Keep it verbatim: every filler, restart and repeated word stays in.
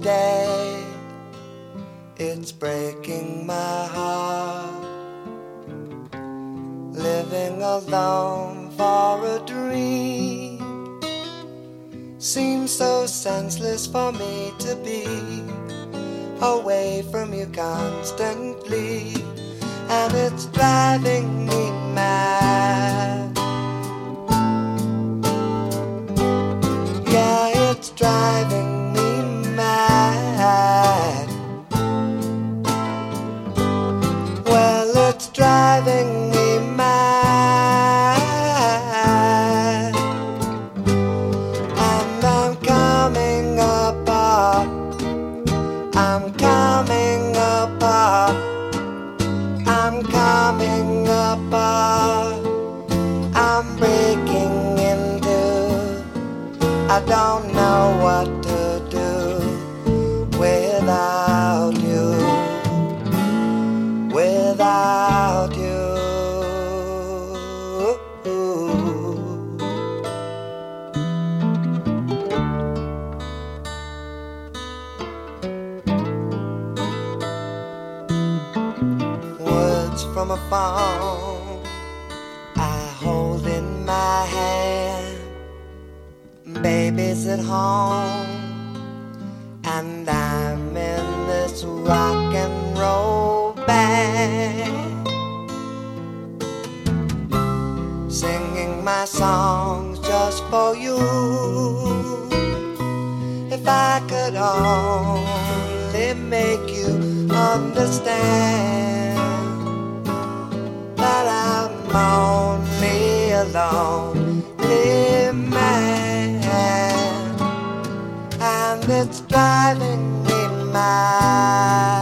day. It's breaking my heart, living alone for a dream. Seems so senseless for me to be away from you constantly, and it's driving me mad. Yeah, it's driving me mad. Well, it's driving me mad, and I'm coming apart. I'm coming apart. I'm coming apart. I'm breaking into. I don't know what to do without you. Without you. Words from a phone I hold in my hand. Baby's at home, and I'm in this rock and roll band, singing my songs just for you. If I could only make you understand that I'm only a lonely man, and it's driving me mad.